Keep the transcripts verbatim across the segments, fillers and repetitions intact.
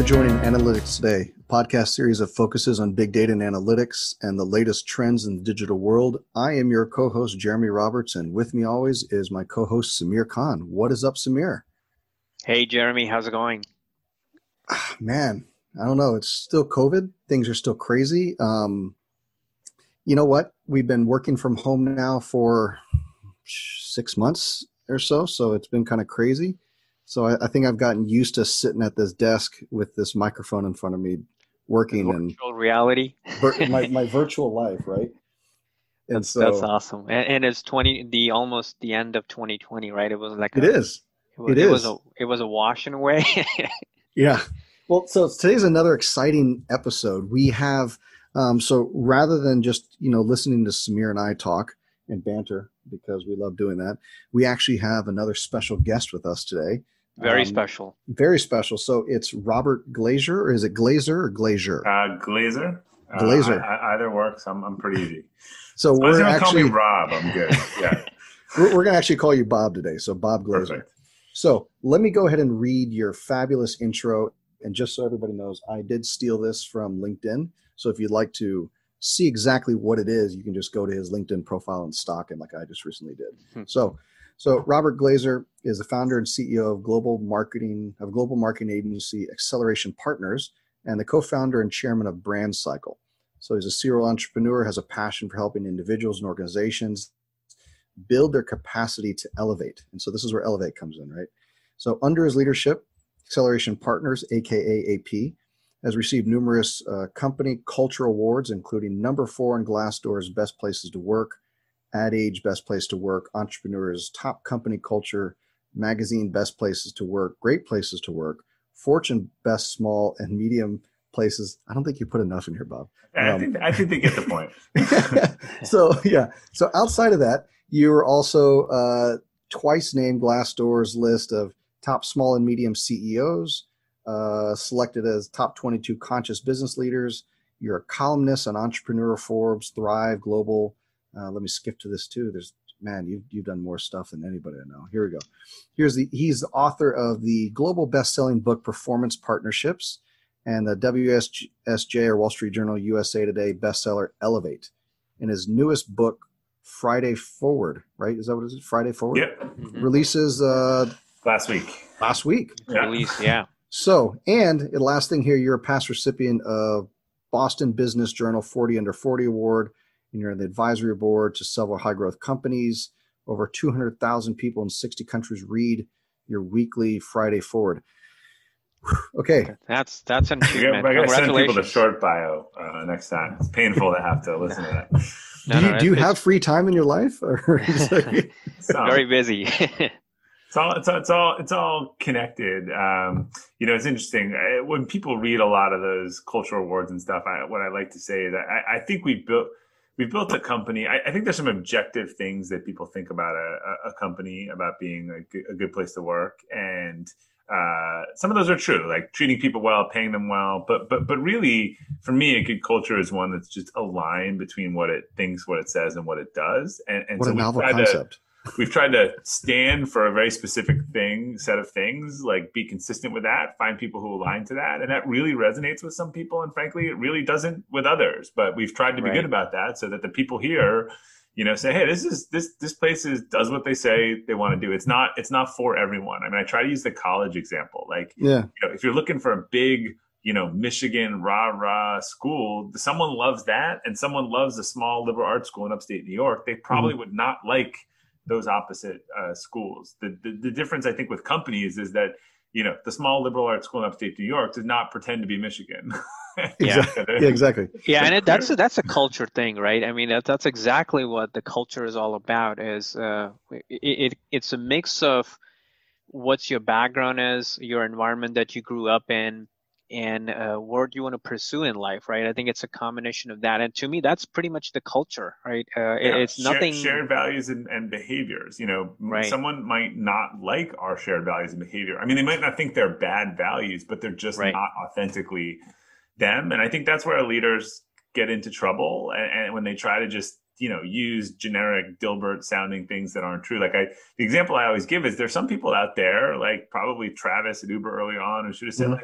joining Analytics Today, a podcast series that focuses on big data and analytics and the latest trends in the digital world. I am your co-host, Jeremy Roberts, and with me always is my co-host, Samir Khan. What is up, Samir? Hey, Jeremy. How's it going? Ah, man, I don't know. It's still COVID. Things are still crazy. Um, you know what? We've been working from home now for six months or so, so it's been kind of crazy. So I, I think I've gotten used to sitting at this desk with this microphone in front of me, working Virtual and virtual reality. vir- my my virtual life, right? And That's so that's awesome. And, and it's twenty the almost the end of twenty twenty, right? It was like it a is. it was, It it was is. a it was a washing away. Yeah. Well, so today's another exciting episode. We have um, so rather than just you know listening to Samir and I talk and banter because we love doing that, we actually have another special guest with us today. Very Um, special. Very special. So it's Robert Glazer, or is it Glazer or Glazier? Uh, Glazer. Uh, Glazer. I, I, either works. I'm I'm pretty easy. So As long as we're you don't call me actually Rob, I'm good. Yeah. we're, we're going to actually call you Bob today. So Bob Glazer. Perfect. So let me go ahead and read your fabulous intro. And just so everybody knows, I did steal this from LinkedIn. So if you'd like to see exactly what it is, you can just go to his LinkedIn profile and stalk him like I just recently did. Hmm. So so Robert Glazer is the founder and C E O of global marketing of global marketing agency Acceleration Partners and the co-founder and chairman of Brand Cycle. So he's a serial entrepreneur, has a passion for helping individuals and organizations build their capacity to elevate. And so this is where Elevate comes in, right? So under his leadership, Acceleration Partners, aka A P, has received numerous uh, company culture awards, including number four in Glassdoor's Best Places to Work, Ad Age Best Place to Work, Entrepreneur's Top Company Culture, Magazine Best Places to Work, Great Places to Work, Fortune Best Small and Medium Places. I don't think you put enough in here, Bob. I Um, think I think they get the point. so yeah. So outside of that, you were also uh, twice named Glassdoor's list of top small and medium C E Os, uh, selected as top twenty-two conscious business leaders. You're a columnist on Entrepreneur, Forbes, Thrive, Global. Uh, let me skip to this too. There's man, you've you've done more stuff than anybody I know. Here we go. Here's the he's the author of the global best-selling book Performance Partnerships and the W S J or Wall Street Journal U S A Today bestseller Elevate. In his newest book, Friday Forward, right? Is that what it is? Friday Forward? Yep. Mhm. Releases uh, Last week. last week. Yeah. Release, yeah. So, and the last thing here, you're a past recipient of Boston Business Journal forty under forty Award, and you're on the advisory board to several high-growth companies. Over two hundred thousand people in sixty countries read your weekly Friday Forward. Okay. That's that's an I achievement. gotta send people the Congratulations. short bio uh, next time. It's painful to have to listen to that. No, do you, no, do you it's- have free time in your life? Or is it- So, Very busy. It's all it's all it's all it's all connected. Um, you know, it's interesting I, when people read a lot of those cultural awards and stuff. I, what I like to say is that I, I think we built we built a company. I, I think there's some objective things that people think about a, a company about being a good, a good place to work, and uh, some of those are true, like treating people well, paying them well. But but but really, for me, a good culture is one that's just aligned between what it thinks, what it says, and what it does. And, and what so a we novel try to- concept. We've tried to stand for a very specific thing, set of things, like be consistent with that, find people who align to that. And that really resonates with some people. And frankly, it really doesn't with others. But we've tried to be Right. good about that so that the people here, you know, say, hey, this is this this place is does what they say they want to do. It's not it's not for everyone. I mean, I try to use the college example. Like, Yeah. you know, if you're looking for a big, you know, Michigan rah rah school, someone loves that, and someone loves a small liberal arts school in upstate New York. They probably would not like those opposite uh, schools. The, the the difference, I think, with companies is that, you know, the small liberal arts school in upstate New York does not pretend to be Michigan. Exactly. Yeah, exactly. Yeah, and it, that's a, that's a culture thing, right? I mean, that, that's exactly what the culture is all about. Is uh, it, it it's a mix of what's your background is, your environment that you grew up in, and uh, what you want to pursue in life, right? I think it's a combination of that, and to me, that's pretty much the culture, right? Uh, it- Yeah, it's share- nothing. shared values and, and behaviors. You know, m- Right. someone might not like our shared values and behavior. I mean, they might not think they're bad values, but they're just Right. not authentically them. And I think that's where our leaders get into trouble. And, and when they try to just, you know, use generic Dilbert sounding things that aren't true. Like I, the example I always give is there's some people out there, like probably Travis at Uber early on, who should have said, Mhm. like,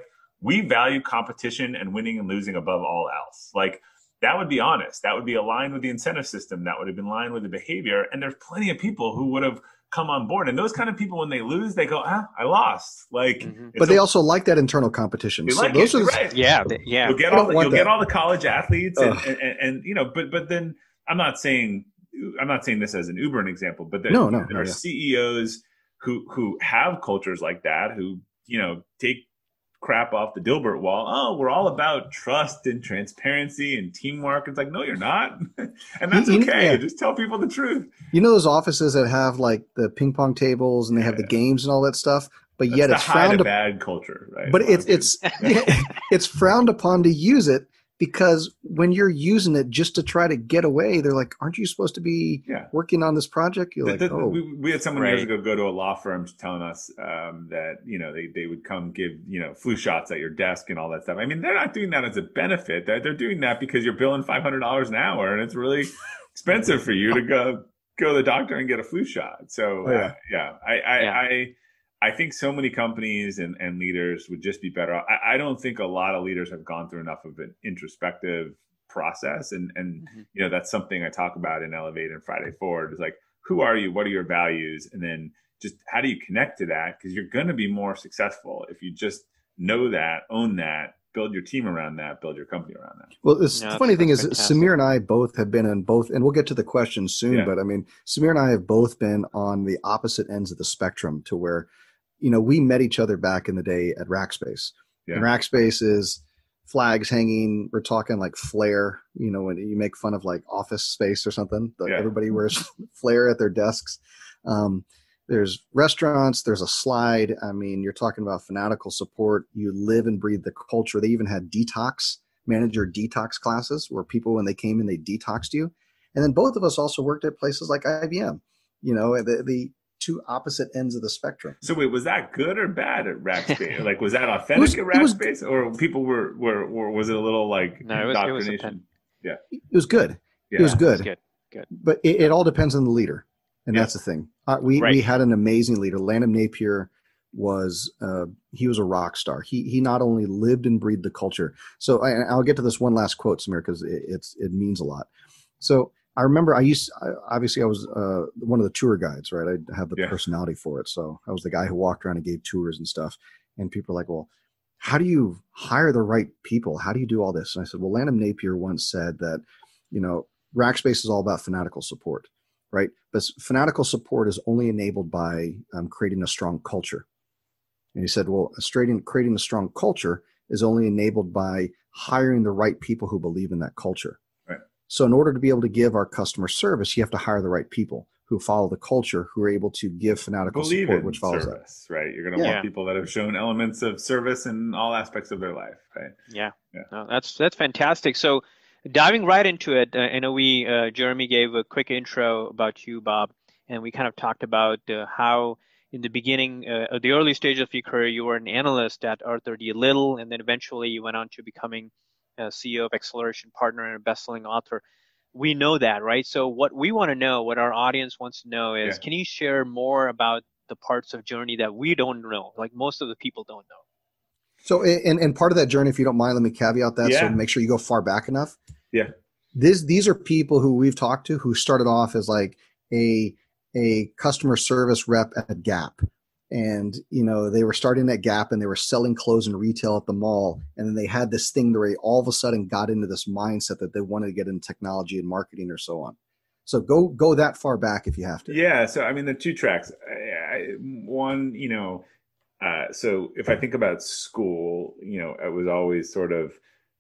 we value competition and winning and losing above all else. Like, that would be honest. That would be aligned with the incentive system. That would have been aligned with the behavior. And there's plenty of people who would have come on board. And those kind of people, when they lose, they go, ah, I lost. Like, Mm-hmm. but they a, also like that internal competition. they So like those it, are the- right? Yeah, they- yeah. You'll get I all don't the, want you'll that. get all the college athletes, and, Ugh. and, and, and you know, but but then I'm not saying I'm not saying this as an Uber an example, but there, No, no, there no, are yeah. C E Os who who have cultures like that, who you know take crap off the Dilbert wall. Oh, we're all about trust and transparency and teamwork. It's like, no, you're not, and that's You- you- okay. yeah. Just tell people the truth. You know those offices that have like the ping pong tables and they have the Yeah. games and all that stuff, but That's yet the it's high frowned to upon. bad culture, right? But A lot it's of it's it's frowned upon to use it because when you're using it just to try to get away, they're like, "Aren't you supposed to be Yeah. working on this project?" You're The- like, the- "Oh, we, we had someone years Right. ago go to a law firm telling us um, that you know they, they would come give you know flu shots at your desk and all that stuff. I mean, they're not doing that as a benefit. They're, they're doing that because you're billing five hundred dollars an hour, and it's really expensive for you to go go to the doctor and get a flu shot. So Oh, yeah. uh, yeah, I I, Yeah. I I think so many companies and, and leaders would just be better. I, I don't think a lot of leaders have gone through enough of an introspective process, and and Mhm. you know that's something I talk about in Elevate and Friday Forward. Is like, who are you? What are your values? And then just how do you connect to that? Because you're going to be more successful if you just know that, own that, build your team around that, build your company around that. Well, this, No, the that's- funny thing that's is, fantastic. Samir and I both have been in both, and we'll get to the questions soon. Yeah. But I mean, Samir and I have both been on the opposite ends of the spectrum, to where, you know, we met each other back in the day at Rackspace. Yeah. And Rackspace is flags hanging. We're talking like flare. You know, when you make fun of like Office Space or something, like Yeah. everybody wears flare at their desks. Um, There's restaurants, there's a slide. I mean, you're talking about fanatical support. You live and breathe the culture. They even had detox, manager detox classes where people, when they came in, they detoxed you. And then both of us also worked at places like I B M, you know, the, the two opposite ends of the spectrum. So wait, was that good or bad at Rackspace? Like, was that authentic was- at it was- Rackspace, or people were, were, or was it a little like No, it was- it was a indoctrination? pen- It was good. Yeah. It was good. That's good. But it, it all depends on the leader. And Yeah. that's the thing. Uh, we, Right. we had an amazing leader. Landon Napier was, uh, he was a rock star. He, he not only lived and breathed the culture. So I, I'll get to this one last quote, Samir, because it, it's, it means a lot. So I remember I used, I, obviously I was uh, one of the tour guides, right? I have the Yeah. personality for it. So I was the guy who walked around and gave tours and stuff. And people are like, well, how do you hire the right people? How do you do all this? And I said, well, Landon Napier once said that, you know, Rackspace is all about fanatical support, right? But fanatical support is only enabled by um, creating a strong culture. And he said, well, a straight creating a strong culture is only enabled by hiring the right people who believe in that culture. Right. So in order to be able to give our customer service, you have to hire the right people who follow the culture, who are able to give fanatical Believe support, in which follows that. service, right? You're going to Yeah. want people that have shown elements of service in all aspects of their life, right? Yeah, Yeah. No, that's that's fantastic. So, diving right into it, uh, I know we uh, Jeremy gave a quick intro about you, Bob, and we kind of talked about uh, how in the beginning, uh, the early stage of your career, you were an analyst at Arthur D. Little, and then eventually you went on to becoming a C E O of Acceleration Partner and a best-selling author. We know that, right? So what we want to know, what our audience wants to know is, Yeah. can you share more about the parts of Journey that we don't know, like most of the people don't know? So, and, and part of that journey, if you don't mind, let me caveat that. So Yeah. make sure you go far back enough. Yeah. This, these are people who we've talked to who started off as like a, a customer service rep at Gap. And, you know, they were starting at Gap and they were selling clothes in retail at the mall. And then they had this thing where they all of a sudden got into this mindset that they wanted to get into technology and marketing or so on. So go, go that far back if you have to. Yeah. So, I mean, the two tracks, I, I, one, you know, uh, so if I think about school, you know, it was always sort of,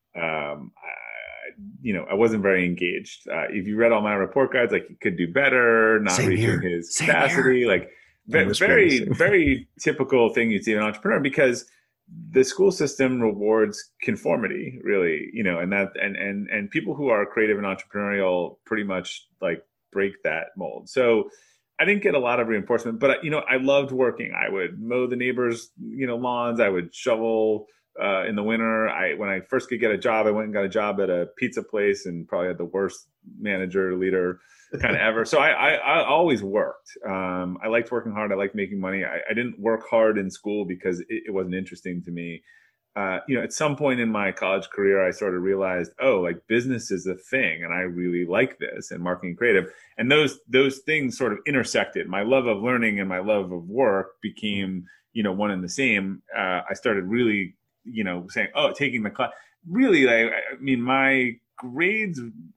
um, I, you know, I wasn't very engaged. Uh, if you read all my report cards, like you could do better, not Same reaching here. his Same capacity, like I'm ve- whispering very, the same. very typical thing you'd see in an entrepreneur, because the school system rewards conformity, really, you know, and that, and, and, and people who are creative and entrepreneurial pretty much like break that mold. So I didn't get a lot of reinforcement, but you know, I loved working. I would mow the neighbors, you know, lawns. I would shovel uh, in the winter. I, when I first could get a job, I went and got a job at a pizza place and probably had the worst manager, leader kind of ever. So I, I, I always worked. Um, I liked working hard. I liked making money. I, I didn't work hard in school because it, it wasn't interesting to me. uh, you know, at some point in my college career, I sort of realized, oh, like business is a thing, and I really like this, and marketing and creative, and those those things sort of intersected. My love of learning and my love of work became, you know, one and the same. Uh, I started really, you know, saying, oh, taking the class. Really, like, I mean, my grades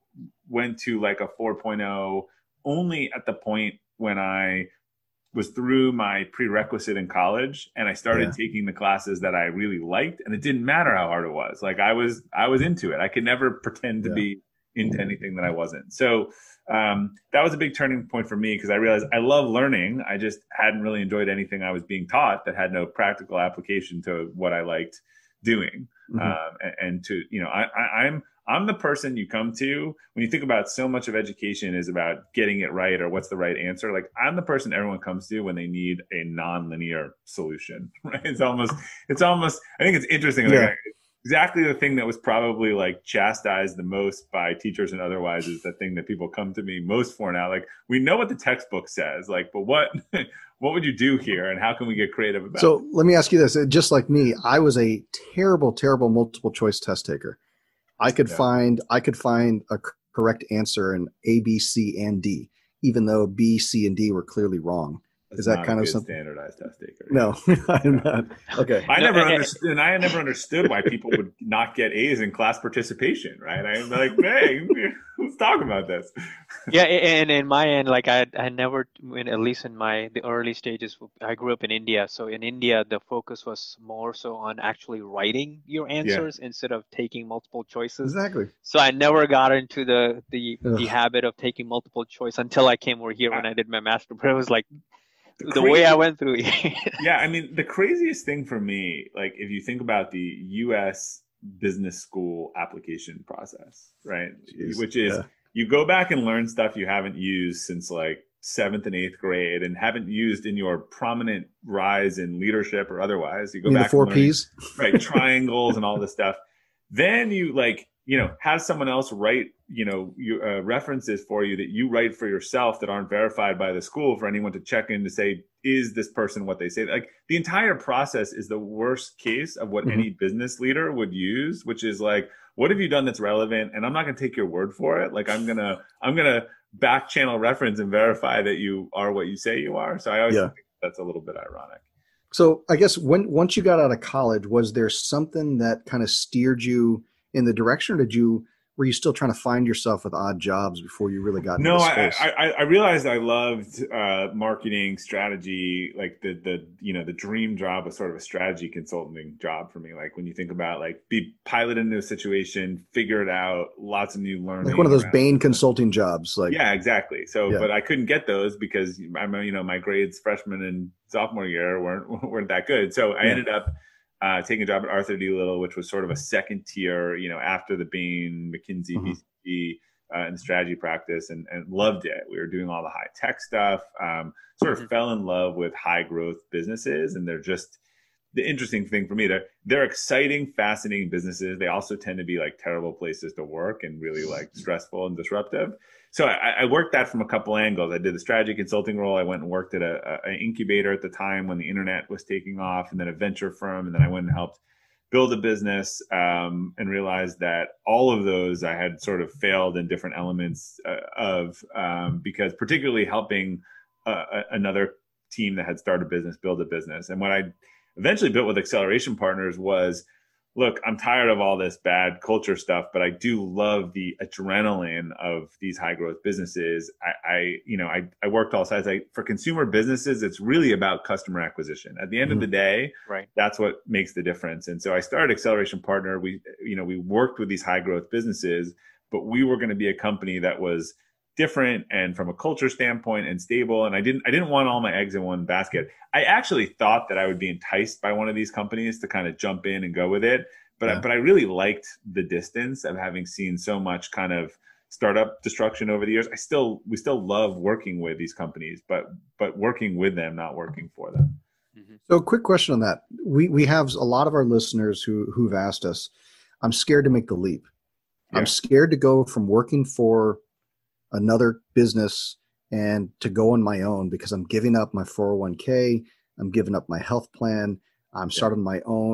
went to like a four point oh only at the point when I was through my prerequisite in college, and I started yeah. taking the classes that I really liked, and it didn't matter how hard it was. Like I was, I was into it. I could never pretend to yeah. be into anything that I wasn't. So um, that was a big turning point for me, because I realized I love learning. I just hadn't really enjoyed anything I was being taught that had no practical application to what I liked doing. Mm-hmm. Um, and, and to, you know, I, I, I'm, I'm the person you come to when you think about so much of education is about getting it right or what's the right answer. Like I'm the person everyone comes to when they need a non-linear solution, right? It's almost, it's almost, I think it's interesting. Yeah. Like, exactly the thing that was probably like chastised the most by teachers and otherwise is the thing that people come to me most for now. Like we know what the textbook says, like, but what, what would you do here and how can we get creative about so it? So let me ask you this. Just like me, I was a terrible, terrible multiple choice test taker. I could yeah. find I could find a correct answer in A, B, C, and D, even though B, C, and D were clearly wrong. That's Is that not kind a of good something? Standardized test taker? No, I'm not. Okay. I No, never and- understood. And I never understood why people would not get A's in class participation. Right? I'm like, hey, let's talk about this. Yeah, and in my end, like I, I never, in, at least in my the early stages, I grew up in India. So in India, the focus was more so on actually writing your answers yeah. instead of taking multiple choices. Exactly. So I never got into the the, Ugh. the habit of taking multiple choice until I came over here when I, I did my master. But it was like the, the crazy, way I went through. Yeah, I mean, the craziest thing for me, like if you think about the U S business school application process, right? Jeez, Which is. Yeah. You go back and learn stuff you haven't used since like seventh and eighth grade and haven't used in your prominent rise in leadership or otherwise. You go you mean back the four and learn, P's, right? Triangles and all this stuff. Then you like, you know, have someone else write, you know, you, uh, references for you that you write for yourself that aren't verified by the school for anyone to check in to say, is this person what they say? Like the entire process is the worst case of what mm-hmm. any business leader would use, which is like, what have you done that's relevant? And I'm not going to take your word for it. Like I'm going to, I'm going to back channel reference and verify that you are what you say you are. So I always yeah. think that's a little bit ironic. So I guess when, once you got out of college, was there something that kind of steered you in the direction, or did you, were you still trying to find yourself with odd jobs before you really got into no, the I, space? I, I realized I loved uh, marketing strategy. Like the, the, you know, the dream job was sort of a strategy consulting job for me. Like when you think about like be piloted into a situation, figure it out, lots of new learning. Like one of those Bain consulting jobs. Like yeah, exactly. So, yeah. but I couldn't get those because I'm, you know, my grades freshman and sophomore year weren't, weren't that good. So I yeah. ended up Uh, taking a job at Arthur D. Little, which was sort of a second tier, you know, after the Bain, McKinsey, mm-hmm. B C G, uh, and strategy practice, and, and loved it. We were doing all the high tech stuff, um, sort of mm-hmm. fell in love with high growth businesses. And they're just the interesting thing for me. They're, they're exciting, fascinating businesses. They also tend to be like terrible places to work and really like stressful and disruptive. So I, I worked that from a couple angles. I did the strategy consulting role. I went and worked at a, a, an incubator at the time when the internet was taking off, and then a venture firm. And then I went and helped build a business um, and realized that all of those I had sort of failed in different elements uh, of um, because particularly helping uh, another team that had started a business, build a business. And what I eventually built with Acceleration Partners was, look, I'm tired of all this bad culture stuff, but I do love the adrenaline of these high growth businesses. I, I you know, I, I worked all sides. I, for consumer businesses, it's really about customer acquisition. At the end mm-hmm. of the day, right. that's what makes the difference. And so I started Acceleration Partner. We, you know, we worked with these high growth businesses, but we were going to be a company that was different and from a culture standpoint and stable. And I didn't, I didn't want all my eggs in one basket. I actually thought that I would be enticed by one of these companies to kind of jump in and go with it. But, yeah. I, but I really liked the distance of having seen so much kind of startup destruction over the years. I still, we still love working with these companies, but, but working with them, not working for them. Mm-hmm. So quick question on that. We, we have a lot of our listeners who, who've asked us, I'm scared to make the leap. Yeah. I'm scared to go from working for another business and to go on my own because I'm giving up my four oh one k. I'm giving up my health plan. I'm starting yeah. my own.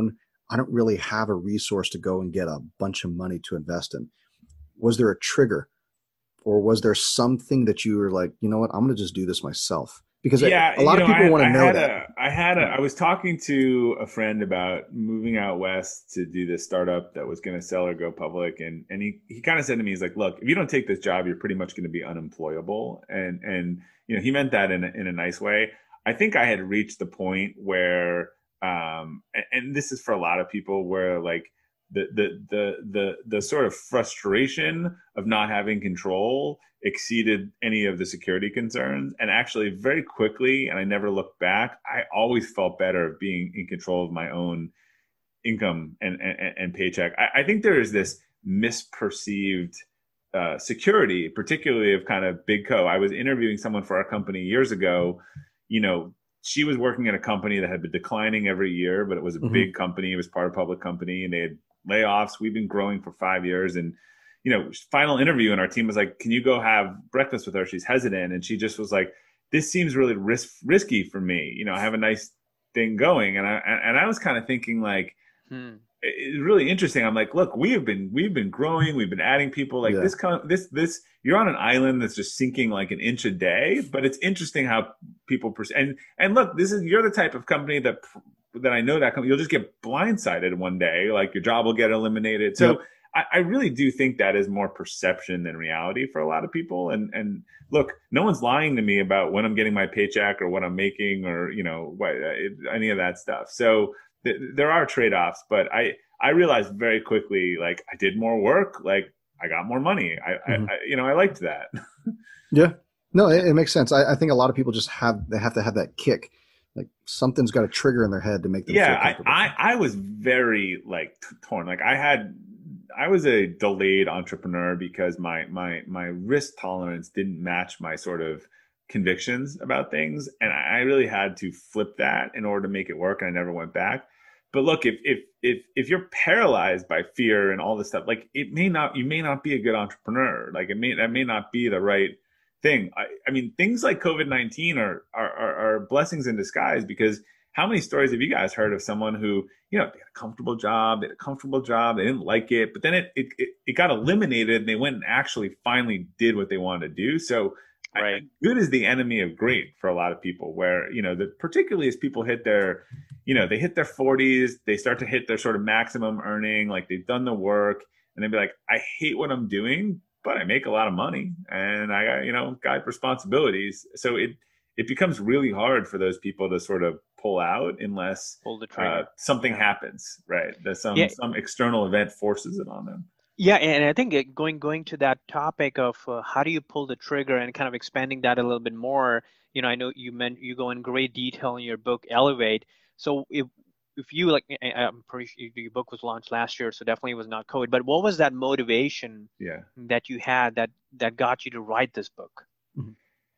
I don't really have a resource to go and get a bunch of money to invest in. Was there a trigger, or was there something that you were like, you know what, I'm going to just do this myself? Because Yeah, a lot you of know, people I, want to I know had that. a, I had a, I was talking to a friend about moving out west to do this startup that was going to sell or go public, and and he he kind of said to me, he's like, look, if you don't take this job, you're pretty much going to be unemployable, and and you know, he meant that in a, in a nice way. I think I had reached the point where, um, and, and this is for a lot of people, where like the the the the the sort of frustration of not having control exceeded any of the security concerns. And actually very quickly, and I never looked back, I always felt better being in control of my own income and, and, and paycheck. I, I think there is this misperceived uh, security, particularly of kind of big co. I was interviewing someone for our company years ago. You know, she was working at a company that had been declining every year, but it was a mm-hmm. big company. It was part of a public company, and they had layoffs. We've been growing for five years. And you know, final interview, and our team was like, can you go have breakfast with her? She's hesitant. And she just was like, this seems really risk, risky for me. You know, I have a nice thing going. And I, and I was kind of thinking like, hmm. it's really interesting. I'm like, look, we have been, we've been growing. We've been adding people like yeah. this, this, this, you're on an island that's just sinking like an inch a day, but it's interesting how people, pers- and, and look, this is, you're the type of company that, that I know that company, you'll just get blindsided one day. Like your job will get eliminated. So yep. I really do think that is more perception than reality for a lot of people. And and look, no one's lying to me about when I'm getting my paycheck or what I'm making or, you know, what, any of that stuff. So th- there are trade-offs, but I, I realized very quickly, like I did more work, like I got more money. I, mm-hmm. I, I you know, I liked that. Yeah, no, it, it makes sense. I, I think a lot of people just have, they have to have that kick. Like something's got a trigger in their head to make them yeah, feel comfortable. I, I, I was very like torn. Like I had, I was a delayed entrepreneur because my my my risk tolerance didn't match my sort of convictions about things, and I really had to flip that in order to make it work. And I never went back. But look, if if if if you're paralyzed by fear and all this stuff, like it may not, you may not be a good entrepreneur. Like it may that may not be the right thing. I, I mean, things like COVID nineteen are, are are are blessings in disguise, because how many stories have you guys heard of someone who, you know, they had a comfortable job, they had a comfortable job, they didn't like it, but then it it, it got eliminated and they went and actually finally did what they wanted to do. So right. I, good is the enemy of great for a lot of people, where, you know, the, particularly as people hit their, you know, they hit their forties, they start to hit their sort of maximum earning, like they've done the work, and they'd be like, I hate what I'm doing, but I make a lot of money and I got, you know, got responsibilities. So it, it becomes really hard for those people to sort of pull out unless pull the uh, something yeah. happens, right? That some yeah. some external event forces it on them. Yeah, and I think it, going going to that topic of uh, how do you pull the trigger and kind of expanding that a little bit more. You know, I know you meant you go in great detail in your book Elevate. So if if you like, I'm pretty sure your book was launched last year, so definitely was not COVID. But what was that motivation yeah. that you had that that got you to write this book? Mm-hmm.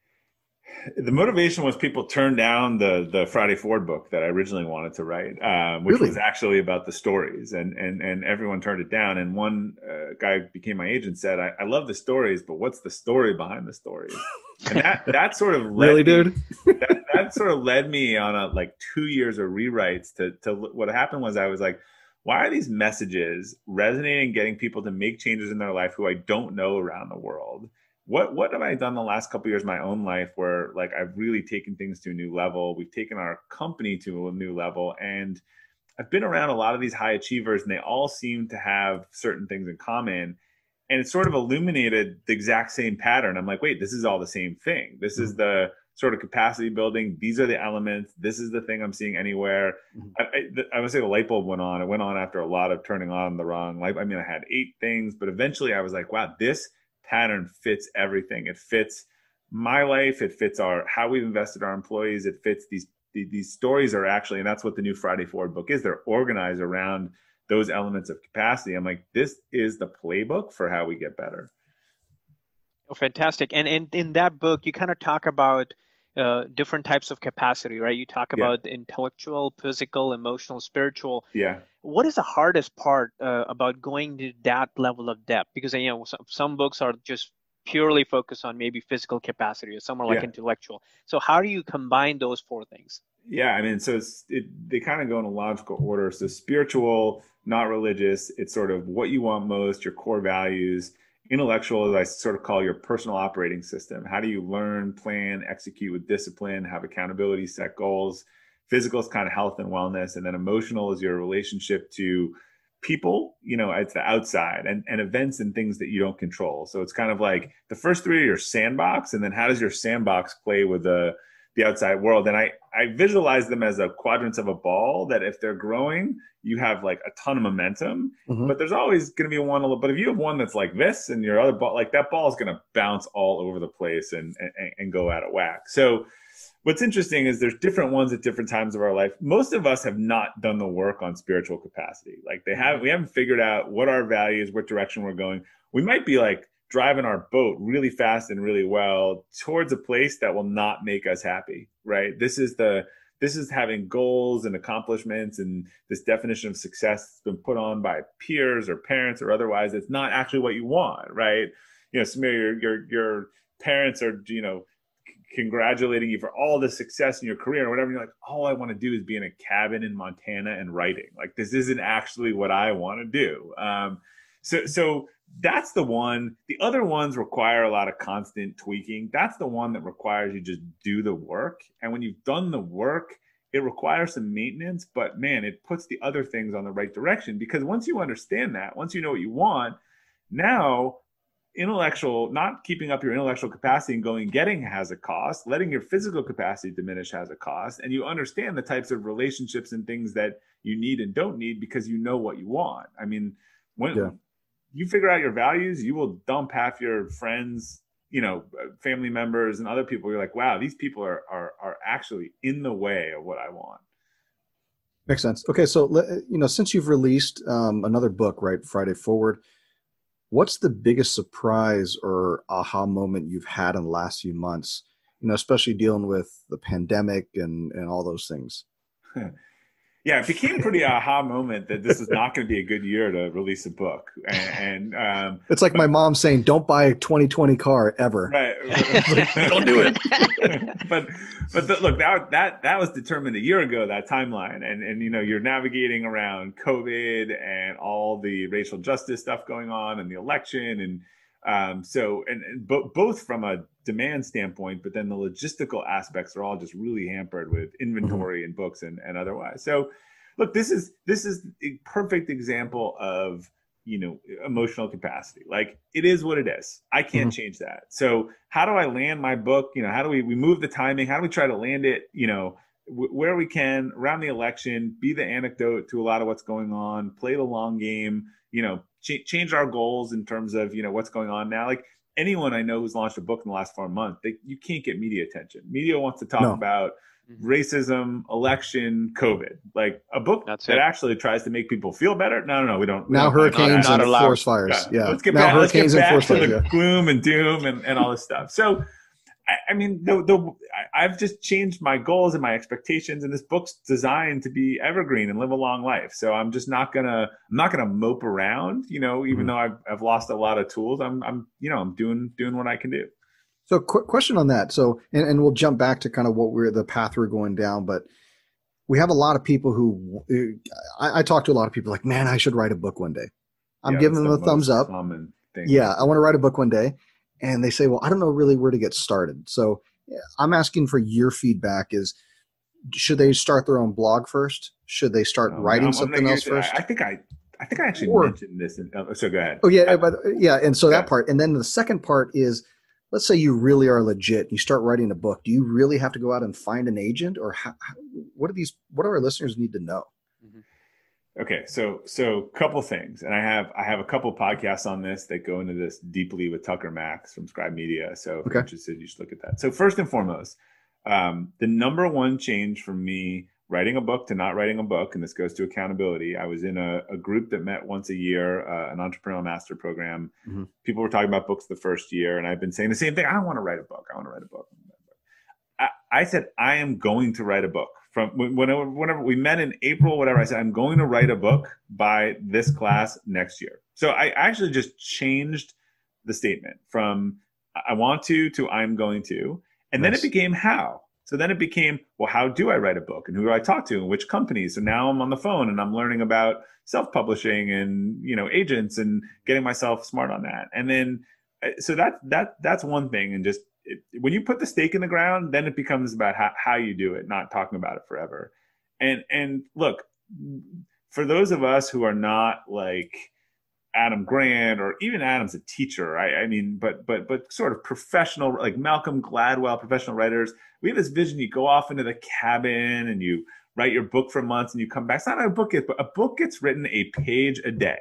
The motivation was people turned down the the Friday Forward book that I originally wanted to write, um, which really? was actually about the stories, and and and everyone turned it down. And one uh, guy who became my agent said, I, "I love the stories, but what's the story behind the stories?" And that that sort of led really, me, dude. that, that sort of led me on a like two years of rewrites. To to what happened was I was like, why are these messages resonating, getting people to make changes in their life who I don't know around the world? What what have I done the last couple of years of my own life where like I've really taken things to a new level? We've taken our company to a new level, and I've been around a lot of these high achievers, and they all seem to have certain things in common. And it sort of illuminated the exact same pattern. I'm like, wait, this is all the same thing. This mm-hmm. is the sort of capacity building. These are the elements. This is the thing I'm seeing anywhere. Mm-hmm. I, I, I would say the light bulb went on. It went on after a lot of turning on the wrong light. I mean, I had eight things, but eventually I was like, wow, this pattern fits everything. It fits my life. It fits our how we've invested our employees. It fits these these stories are actually, and that's what the new Friday Forward book is. They're organized around those elements of capacity. I'm like, this is the playbook for how we get better. Oh, fantastic. And and in that book, you kind of talk about uh, different types of capacity, right? You talk about yeah. intellectual, physical, emotional, spiritual. Yeah. What is the hardest part uh, about going to that level of depth? Because, you know, some, some books are just purely focused on maybe physical capacity, or someone like Yeah. intellectual. So how do you combine those four things? Yeah, I mean, so it's, it, they kind of go in a logical order. So spiritual, not religious, it's sort of what you want most, your core values. Intellectual, as I sort of call your personal operating system. How do you learn, plan, execute with discipline, have accountability, set goals? Physical is kind of health and wellness. And then emotional is your relationship to people, you know, it's the outside, and, and events and things that you don't control. So it's kind of like the first three are your sandbox. And then how does your sandbox play with the the outside world? And I, I visualize them as a quadrants of a ball, that if they're growing, you have like a ton of momentum, mm-hmm. but there's always going to be one, but if you have one that's like this and your other ball, like that ball is going to bounce all over the place and, and, and go out of whack. So what's interesting is there's different ones at different times of our life. Most of us have not done the work on spiritual capacity. Like they have, we haven't figured out what our values, what direction we're going. We might be like driving our boat really fast and really well towards a place that will not make us happy, right? This is the, this is having goals and accomplishments, and this definition of success that's been put on by peers or parents or otherwise. It's not actually what you want, right? You know, Samir, your, your, your parents are, you know, congratulating you for all the success in your career or whatever. You're like, all I want to do is be in a cabin in Montana and writing. Like, this isn't actually what I want to do. Um, so, so that's the one. The other ones require a lot of constant tweaking. That's the one that requires you just do the work. And when you've done the work, it requires some maintenance, but man, it puts the other things on the right direction, because once you understand that, once you know what you want, now intellectual, not keeping up your intellectual capacity and going getting has a cost. Letting your physical capacity diminish has a cost. And you understand the types of relationships and things that you need and don't need because you know what you want. I mean, when yeah. you figure out your values, you will dump half your friends, you know, family members and other people. You're like, wow, these people are are are actually in the way of what I want. Makes sense. Okay, so you know, since you've released um, another book, right, Friday Forward, what's the biggest surprise or aha moment you've had in the last few months? You know, especially dealing with the pandemic and and all those things. Yeah, it became a pretty aha moment that this is not going to be a good year to release a book. And, and um, it's like my mom saying, "Don't buy a twenty twenty car ever." Right. Don't do it. but but the, look, that that that was determined a year ago, that timeline, and and you know, you're navigating around COVID and all the racial justice stuff going on and the election, and um, so and, and bo- both from a demand standpoint, but then the logistical aspects are all just really hampered with inventory mm-hmm. and books and, and otherwise. So look, this is this is a perfect example of, you know, emotional capacity. Like, it is what it is. I can't mm-hmm. change that. So how do I land my book? You know, how do we, we move the timing? How do we try to land it, you know, w- where we can around the election, be the anecdote to a lot of what's going on, play the long game, you know, ch- change our goals in terms of, you know, what's going on now. Like, anyone I know who's launched a book in the last four months, they, you can't get media attention. Media wants to talk no. about mm-hmm. racism, election, COVID. Like, a book That's that it. actually tries to make people feel better. No, no, no, we don't. We now don't hurricanes and forest fires. Yeah. yeah. Let's get now back, hurricanes let's get back and forest to fires. the Yeah. gloom and doom and, and all this stuff. So, I, I mean, the, the, I, I've just changed my goals and my expectations, and this book's designed to be evergreen and live a long life. So I'm just not gonna, I'm not gonna mope around, you know, even mm-hmm. though I've, I've lost a lot of tools. I'm, I'm, you know, I'm doing, doing what I can do. So quick question on that. So, and, and we'll jump back to kind of what we're, the path we're going down, but we have a lot of people who, I, I talk to a lot of people like, man, I should write a book one day. I'm yeah, giving them the a thumbs up. Yeah. I want to write a book one day. And they say, well, I don't know really where to get started. So I'm asking for your feedback is, should they start their own blog first? Should they start oh, writing I'm, something I'm else first? I think I, I think I actually or, mentioned this. In, oh, so go ahead. Oh yeah. I, but yeah. And so yeah. that part, and then the second part is, let's say you really are legit. You start writing a book. Do you really have to go out and find an agent, or how, how, what do these, what do our listeners need to know? Mm-hmm. Okay, so so couple things, and I have I have a couple podcasts on this that go into this deeply with Tucker Max from Scribe Media. So if okay. you're interested, you should look at that. So first and foremost, um, the number one change from me writing a book to not writing a book, and this goes to accountability. I was in a, a group that met once a year, uh, an entrepreneurial master program. Mm-hmm. People were talking about books the first year, and I've been saying the same thing. I don't want to write a book. I want to write a book. I, I said I am going to write a book. From whenever, whenever we met in April, whatever, I said, I'm going to write a book by this class next year. So I actually just changed the statement from I want to, to I'm going to. And Nice. then it became how. So then it became, well, how do I write a book and who do I talk to and which companies? So now I'm on the phone and I'm learning about self-publishing and, you know, agents and getting myself smart on that. And then, so that, that, that's one thing. And just it, when you put the stake in the ground, then it becomes about how, how you do it, not talking about it forever. And, and look, for those of us who are not like Adam Grant, or even Adam's a teacher, I, I mean, but but but sort of professional, like Malcolm Gladwell, professional writers, we have this vision. You go off into the cabin and you write your book for months and you come back. It's not how a book gets, but a book gets written a page a day.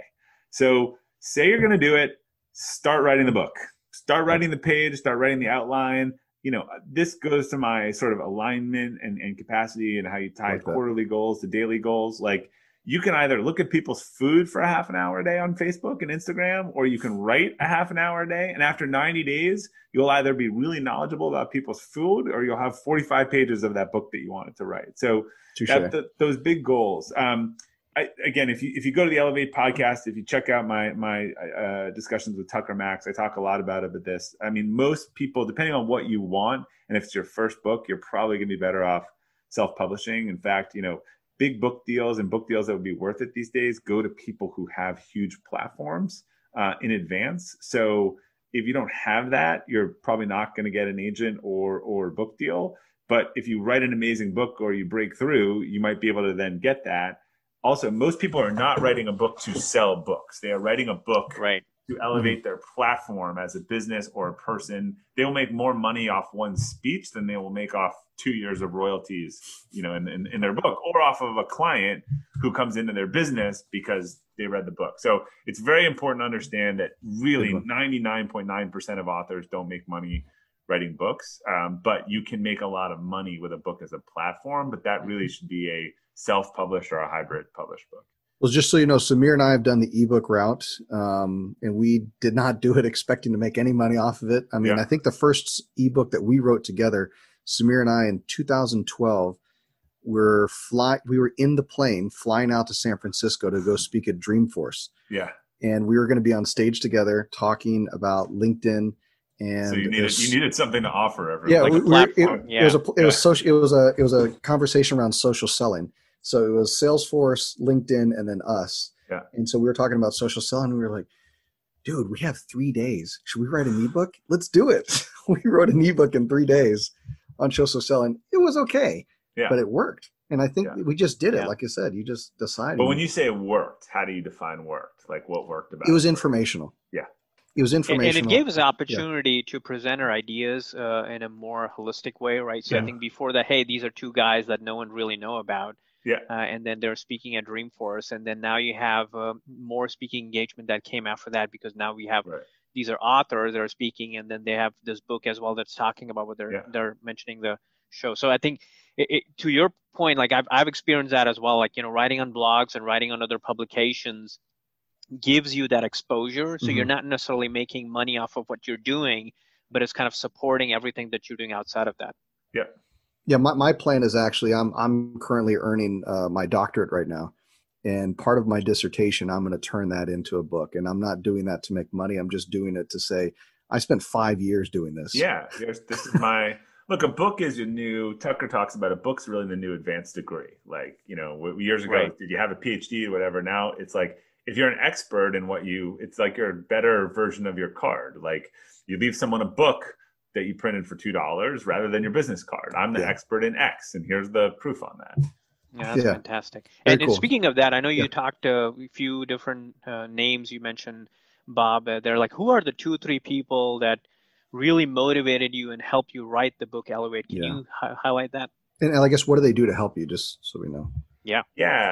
So say you're going to do it, start writing the book, start writing the page, start writing the outline. You know, this goes to my sort of alignment and, and capacity and how you tie Like that. quarterly goals to daily goals. Like, you can either look at people's food for a half an hour a day on Facebook and Instagram, or you can write a half an hour a day. And after ninety days, you'll either be really knowledgeable about people's food, or you'll have forty-five pages of that book that you wanted to write. So that, the, those big goals. Um, I, again, if you if you go to the Elevate podcast, if you check out my my uh, discussions with Tucker Max, I talk a lot about it. But this, I mean, most people, depending on what you want, and if it's your first book, you're probably going to be better off self-publishing. In fact, you know, big book deals and book deals that would be worth it these days go to people who have huge platforms uh, in advance. So if you don't have that, you're probably not going to get an agent or or book deal. But if you write an amazing book or you break through, you might be able to then get that. Also, most people are not writing a book to sell books. They are writing a book Right. to elevate mm-hmm. their platform as a business or a person. They will make more money off one speech than they will make off two years of royalties, you know, in, in, in their book, or off of a client who comes into their business because they read the book. So it's very important to understand that really ninety-nine point nine percent of authors don't make money writing books, um, but you can make a lot of money with a book as a platform, but that really should be a self-published or a hybrid published book. Well, just so you know, Samir and I have done the ebook route, um, and we did not do it expecting to make any money off of it. I mean, yeah. I think the first ebook that we wrote together, Samir and I, in two thousand twelve, were fly. We were in the plane flying out to San Francisco to go speak at Dreamforce. Yeah, and we were going to be on stage together talking about LinkedIn. And so you needed was, you needed something to offer everyone. Yeah, like we, a platform. It, yeah. it was a it yeah. was social. It was a it was a conversation around social selling. So it was Salesforce, LinkedIn, and then us. Yeah. And so we were talking about social selling. And we were like, dude, we have three days. Should we write an ebook? Let's do it. We wrote an ebook in three days on social selling. It was okay, yeah. but it worked. And I think yeah. we just did it. Yeah. Like I said, you just decided. But when you say it worked, how do you define worked? Like what worked about it? It was informational. Yeah. It was informational. And, and it gave us the opportunity yeah. to present our ideas uh, in a more holistic way, right? So yeah. I think before that, hey, these are two guys that no one really know about. Yeah. Uh, and then they're speaking at Dreamforce. And then now you have uh, more speaking engagement that came after that, because now we have, right. these are authors that are speaking, and then they have this book as well that's talking about what they're, yeah. they're mentioning the show. So I think it, it, to your point, like I've, I've experienced that as well, like, you know, writing on blogs and writing on other publications gives you that exposure. So mm-hmm. you're not necessarily making money off of what you're doing, but it's kind of supporting everything that you're doing outside of that. Yeah. Yeah, my, my plan is actually I'm I'm currently earning uh, my doctorate right now, and part of my dissertation I'm going to turn that into a book. And I'm not doing that to make money. I'm just doing it to say I spent five years doing this. Yeah, this is my look. A book is your new. Tucker talks about a book's really the new advanced degree. Like, you know, years ago, right. did you have a P H D or whatever? Now it's like if you're an expert in what you, it's like you're a better version of your card. Like you leave someone a book that you printed for two dollars rather than your business card. I'm the yeah. expert in X, and here's the proof on that. Yeah, that's yeah. fantastic. Very And, cool. and speaking of that, I know you yeah. talked a few different uh, names. You mentioned Bob. Uh, they're like, who are the two, three people that really motivated you and helped you write the book Elevate? Can yeah. you hi- highlight that? And, and I guess what do they do to help you, just so we know? Yeah.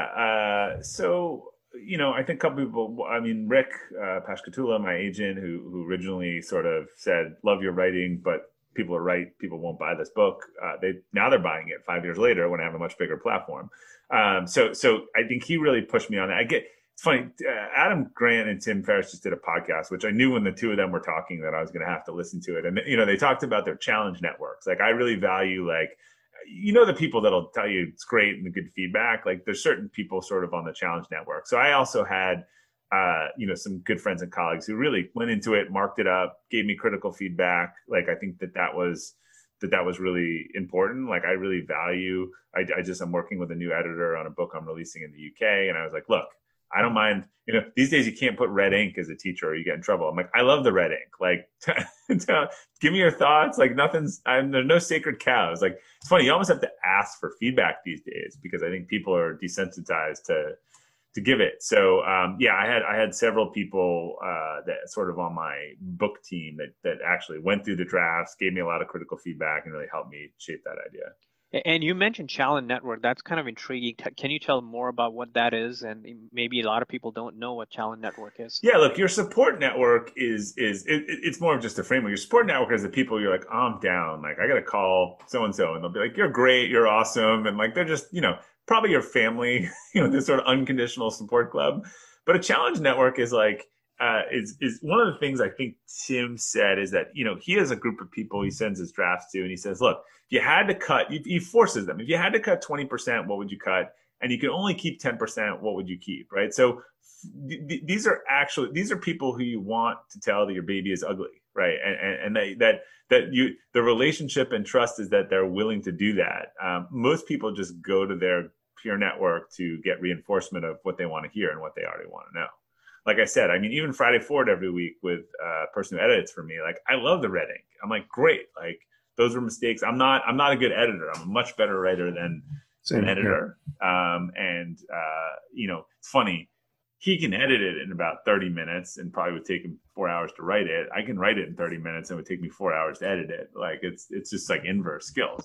Yeah. Uh, so. You know, I think a couple people, I mean, Rick uh, Pashkatula, my agent, who who originally sort of said, love your writing, but people are right. People won't buy this book. Uh, they Now they're buying it five years later when I have a much bigger platform. Um, so so I think he really pushed me on that. I get, it's funny, uh, Adam Grant and Tim Ferriss just did a podcast, which I knew when the two of them were talking that I was going to have to listen to it. And, you know, they talked about their challenge networks. Like, I really value, like, you know, the people that'll tell you it's great and the good feedback, like there's certain people sort of on the challenge network. So I also had uh, you know, some good friends and colleagues who really went into it, marked it up, gave me critical feedback. Like, I think that that was, that that was really important. Like, I really value, I, I just, I'm working with a new editor on a book I'm releasing in the U K. And I was like, look, I don't mind, you know, these days you can't put red ink as a teacher or you get in trouble. I'm like, I love the red ink. Like, give me your thoughts. Like, nothing's, I'm, there's no sacred cows. Like, it's funny. You almost have to ask for feedback these days because I think people are desensitized to, to give it. So, um, yeah, I had, I had several people, uh, that sort of on my book team that, that actually went through the drafts, gave me a lot of critical feedback and really helped me shape that idea. And you mentioned Challen Network. That's kind of intriguing. Can you tell more about what that is? And maybe a lot of people don't know what Challen Network is. Yeah, look, your support network is is it, it's more of just a framework. Your support network is the people you're like, oh, I'm down. Like, I got to call so and so, and they'll be like, you're great, you're awesome, and like they're just, you know, probably your family, you know, this sort of unconditional support club. But a challenge network is like. Uh, is is one of the things I think Tim said is that, you know, he has a group of people he sends his drafts to, and he says, look, if you had to cut, he forces them. If you had to cut twenty percent, what would you cut? And you can only keep ten percent, what would you keep, right? So th- these are actually, these are people who you want to tell that your baby is ugly, right? And, and, and they, that that you, the relationship and trust is that they're willing to do that. Um, most people just go to their peer network to get reinforcement of what they want to hear and what they already want to know. Like I said, I mean, even Friday Forward every week with a person who edits for me, like, I love the red ink. I'm like, great. Like, those were mistakes. I'm not, I'm not a good editor. I'm a much better writer than Same, an editor. Yeah. Um, and, uh, you know, it's funny. He can edit it in about thirty minutes and probably would take him four hours to write it. I can write it in thirty minutes and it would take me four hours to edit it. Like, it's, it's just like inverse skills.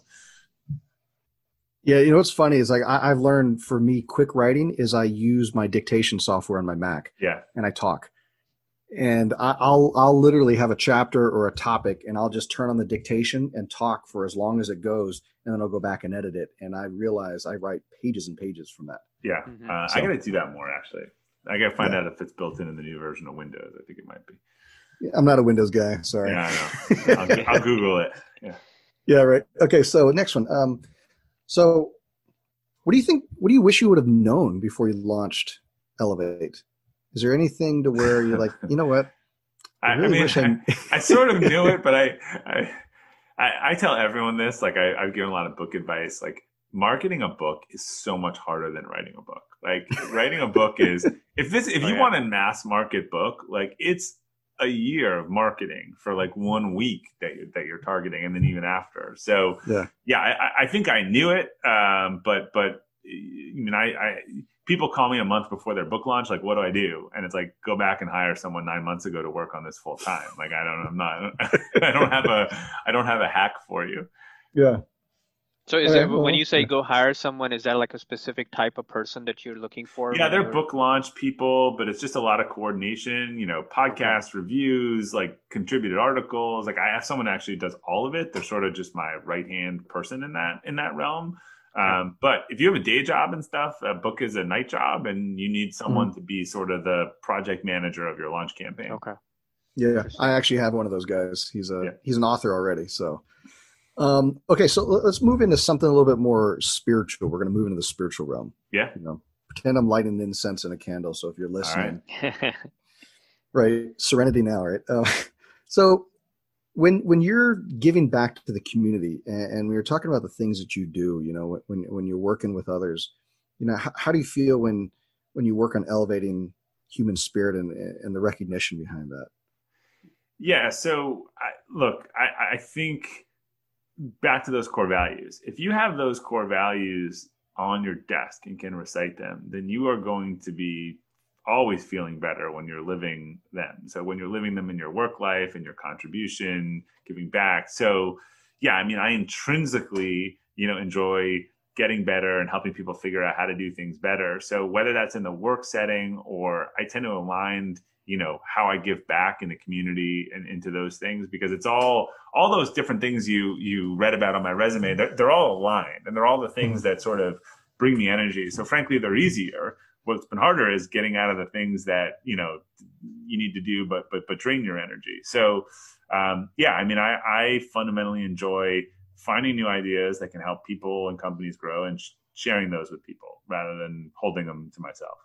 Yeah, you know what's funny is like I, I've learned for me, quick writing is I use my dictation software on my Mac. Yeah, and I talk, and I, I'll I'll literally have a chapter or a topic, and I'll just turn on the dictation and talk for as long as it goes, and then I'll go back and edit it. And I realize I write pages and pages from that. Yeah, mm-hmm. uh, so, I got to do that more actually. I got to find yeah. out if it's built in in the new version of Windows. I think it might be. Yeah, I'm not a Windows guy. Sorry. Yeah, I know. I'll, I'll Google it. Yeah. Yeah. Right. Okay. So next one. Um. So, what do you think? What do you wish you would have known before you launched Elevate? Is there anything to where you're like, you know what? I, I, really I mean, I, I, I sort of knew it, but I, I, I, I tell everyone this. Like, I, I've given a lot of book advice. Like, marketing a book is so much harder than writing a book. Like, writing a book is if this if oh, you yeah. want a mass market book, like it's a year of marketing for like one week that you're, that you're targeting, and then even after. So yeah, yeah, I, I think I knew it, um, but but I mean, I, I people call me a month before their book launch, like, what do I do? And it's like, go back and hire someone nine months ago to work on this full time. Like, I don't, I'm not, I don't have a, I don't have a hack for you. Yeah. So is it, when you say go hire someone, is that like a specific type of person that you're looking for? Yeah, they're book launch people, but it's just a lot of coordination, you know, podcast okay. reviews, like contributed articles. Like I have someone actually does all of it. They're sort of just my right-hand person in that, in that realm. Um, but if you have a day job and stuff, a book is a night job and you need someone mm-hmm. to be sort of the project manager of your launch campaign. Okay. Yeah, I actually have one of those guys. He's a, yeah. he's an author already. So. Um, okay, so let's move into something a little bit more spiritual. We're going to move into the spiritual realm. Yeah. You know, pretend I'm lighting incense in a candle. So if you're listening, right. right, serenity now, right? Uh, so when when you're giving back to the community, and, and we were talking about the things that you do, you know, when when you're working with others, you know, how, how do you feel when when you work on elevating human spirit and and the recognition behind that? Yeah. So I, look, I, I think. Back to those core values. If you have those core values on your desk and can recite them, then you are going to be always feeling better when you're living them. So when you're living them in your work life and your contribution, giving back. So yeah, I mean, I intrinsically, you know, enjoy getting better and helping people figure out how to do things better. So whether that's in the work setting or I tend to align, you know, how I give back in the community and into those things, because it's all, all those different things you, you read about on my resume, they're, they're all aligned and they're all the things that sort of bring me energy. So frankly, they're easier. What's been harder is getting out of the things that, you know, you need to do, but, but, but drain your energy. So, um, yeah, I mean, I, I fundamentally enjoy finding new ideas that can help people and companies grow and sh- sharing those with people rather than holding them to myself.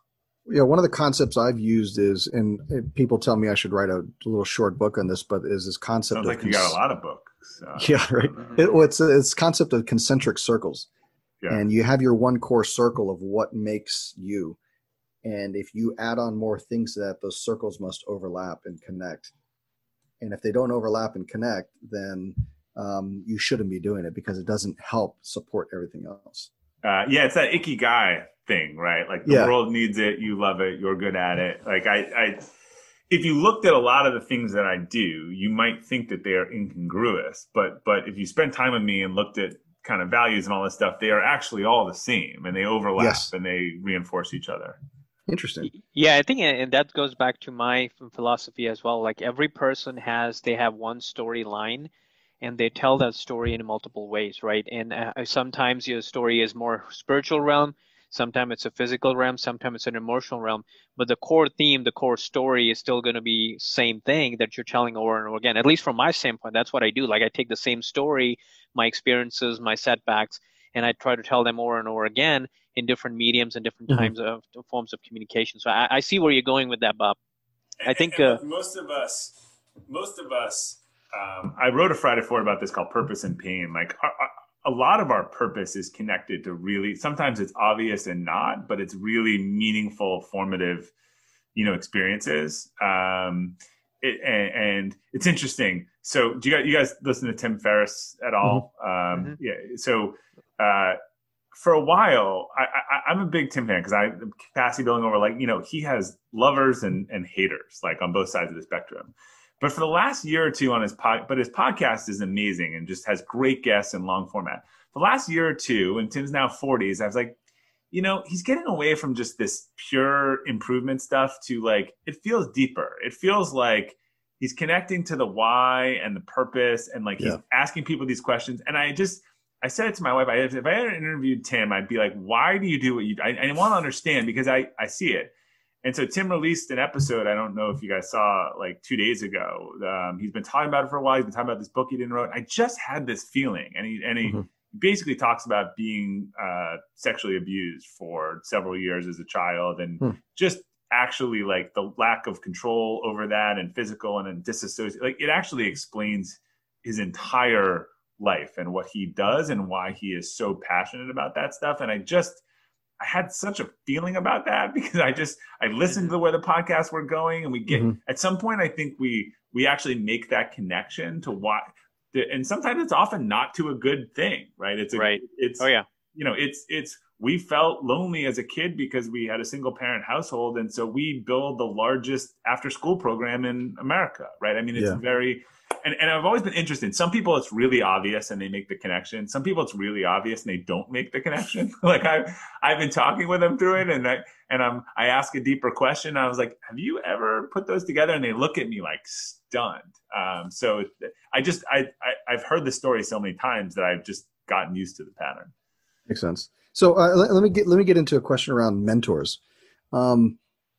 Yeah, one of the concepts I've used is, and people tell me I should write a little short book on this, but is this concept Sounds of like cons- you got a lot of books. Uh, yeah, right. It, well, it's it's concept of concentric circles, yeah. and you have your one core circle of what makes you, and if you add on more things to that, those circles must overlap and connect, and if they don't overlap and connect, then um, you shouldn't be doing it because it doesn't help support everything else. Uh, yeah, it's that ikigai thing, right? Like the Yeah. world needs it, you love it, you're good at it. Like I, I, if you looked at a lot of the things that I do, you might think that they are incongruous. But but if you spend time with me and looked at kind of values and all this stuff, they are actually all the same, and they overlap Yes. and they reinforce each other. Interesting. Yeah, I think, and that goes back to my philosophy as well. Like every person has, they have one storyline, and they tell that story in multiple ways, right? And uh, sometimes your story is more spiritual realm, sometimes it's a physical realm, sometimes it's an emotional realm. But the core theme, the core story is still going to be same thing that you're telling over and over again. At least from my standpoint, that's what I do. Like I take the same story, my experiences, my setbacks, and I try to tell them over and over again in different mediums and different Mm-hmm. times of forms of communication. So I, I see where you're going with that, Bob. I think and, and uh, most of us, most of us. Um, I wrote a Friday Forward about this called Purpose and Pain. Like our, our, a lot of our purpose is connected to really, sometimes it's obvious and not, but it's really meaningful, formative, you know, experiences. Um, it, and, and it's interesting. So do you guys, you guys listen to Tim Ferriss at all? Mm-hmm. Um, mm-hmm. Yeah. So uh, for a while, I, I, I'm a big Tim fan because I capacity building over, like, you know, he has lovers and, and haters, like on both sides of the spectrum. But for the last year or two on his pod, but his podcast is amazing and just has great guests and long format. The last year or two, and Tim's now forties, I was like, you know, he's getting away from just this pure improvement stuff to like, it feels deeper. It feels like he's connecting to the why and the purpose, and like he's yeah. asking people these questions. And I just, I said it to my wife, I, if I had interviewed Tim, I'd be like, why do you do what you do? I, I want to understand because I, I see it. And so Tim released an episode, I don't know if you guys saw, like two days ago. Um, he's been talking about it for a while. He's been talking about this book he didn't write. I just had this feeling. And he and he mm-hmm. basically talks about being uh, sexually abused for several years as a child, and hmm. just actually like the lack of control over that, and physical and then disassociate. Like it actually explains his entire life and what he does and why he is so passionate about that stuff. And I just... I had such a feeling about that because I just, I listened to where the podcasts were going, and we get, mm-hmm. at some point, I think we, we actually make that connection to why, and sometimes it's often not to a good thing, right? It's a, right. It's, oh yeah. You know, it's, it's, we felt lonely as a kid because we had a single parent household. And so we build the largest after school program in America, right? I mean, it's yeah. very, And, and I've always been interested. Some people, it's really obvious and they make the connection. Some people, it's really obvious and they don't make the connection. Like I've, I've been talking with them through it, and I, and I'm, I ask a deeper question. I was like, have you ever put those together? And they look at me like stunned. Um, so I just, I, I, I've heard the story so many times that I've just gotten used to the pattern. Makes sense. So uh, let, let me get, let me get into a question around mentors. Um,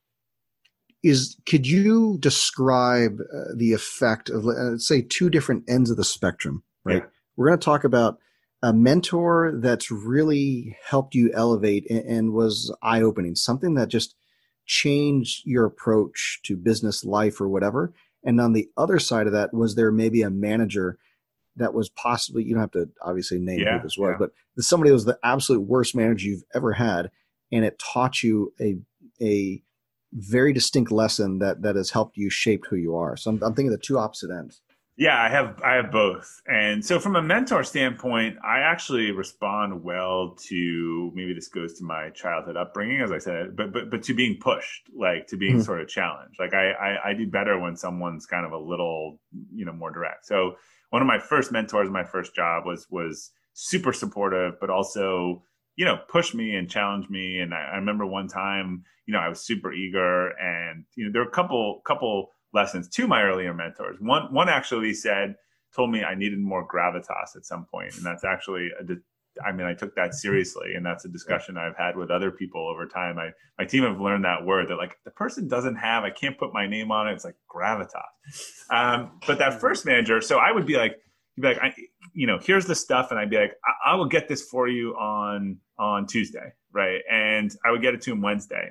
Is could you describe uh, the effect of, uh, say, two different ends of the spectrum, right? Yeah. We're going to talk about a mentor that's really helped you elevate and, and was eye-opening, something that just changed your approach to business life or whatever. And on the other side of that, was there maybe a manager that was possibly, you don't have to obviously name yeah, who this was, yeah. but somebody who was the absolute worst manager you've ever had, and it taught you a a very distinct lesson that that has helped you shape who you are. So I'm, I'm thinking the two opposite ends. Yeah, I have I have both. And so from a mentor standpoint, I actually respond well to, maybe this goes to my childhood upbringing, as I said, but but but to being pushed, like to being mm-hmm. sort of challenged. Like I, I I do better when someone's kind of a little, you know, more direct. So one of my first mentors in my first job was was super supportive, but also, you know, pushed me and challenged me. And I, I remember one time, you know, I was super eager, and, you know, there were a couple, couple lessons to my earlier mentors. One, one actually said, told me I needed more gravitas at some point. And that's actually, a, I mean, I took that seriously, and that's a discussion I've had with other people over time. I, my team have learned that word, that like the person doesn't have, I can't put my name on it. It's like gravitas. Um, but that first manager, so I would be like, he'd be like, I, you know, here's the stuff. And I'd be like, I, I will get this for you on, on Tuesday. Right. And I would get it to him Wednesday.